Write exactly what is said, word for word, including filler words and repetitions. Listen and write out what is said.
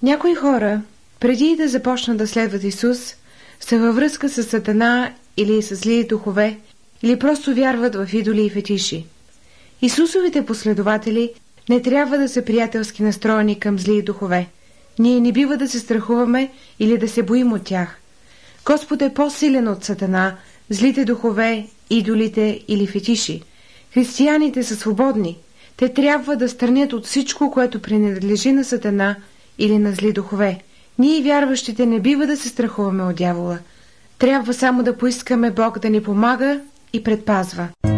Някои хора, преди да започнат да следват Исус, са във връзка с Сатана или с зли духове, или просто вярват в идоли и фетиши. Исусовите последователи не трябва да са приятелски настроени към зли духове. Ние не бива да се страхуваме или да се боим от тях. Господ е по-силен от Сатана, злите духове, идолите или фетиши. Християните са свободни. Те трябва да странят от всичко, което принадлежи на Сатана или на зли духове. Ние, вярващите, не бива да се страхуваме от дявола. Трябва само да поискаме Бог да ни помага и предпазва.